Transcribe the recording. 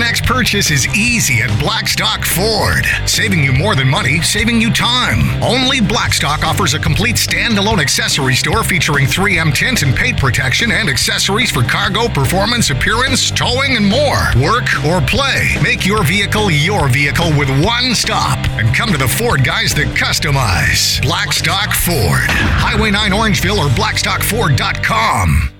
next purchase is easy at Blackstock Ford. Saving you more than money, saving you time. Only Blackstock offers a complete standalone accessory store featuring 3M tint and paint protection and accessories for cargo, performance, appearance, towing, and more. Work or play. Make your vehicle with one stop. And come to the Ford guys that customize. Blackstock Ford. Highway 9 Orangeville or blackstockford.com.